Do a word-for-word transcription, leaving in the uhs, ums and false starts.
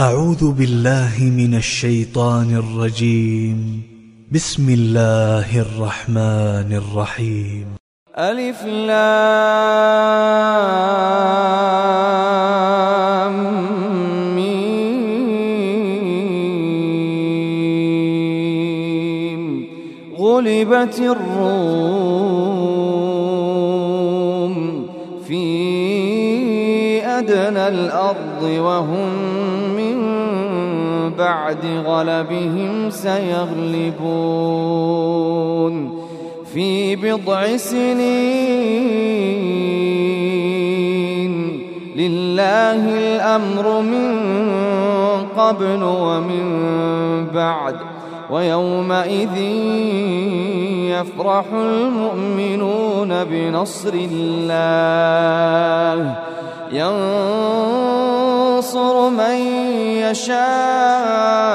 أعوذ بالله من الشيطان الرجيم. بسم الله الرحمن الرحيم. ألف لام ميم. غلبت الروم في أدنى الأرض وهم بعد غلبهم سيغلبون في بضع سنين. لله الأمر من قبل ومن بعد ويومئذ يفرح المؤمنون بنصر الله. ينصر من يشاء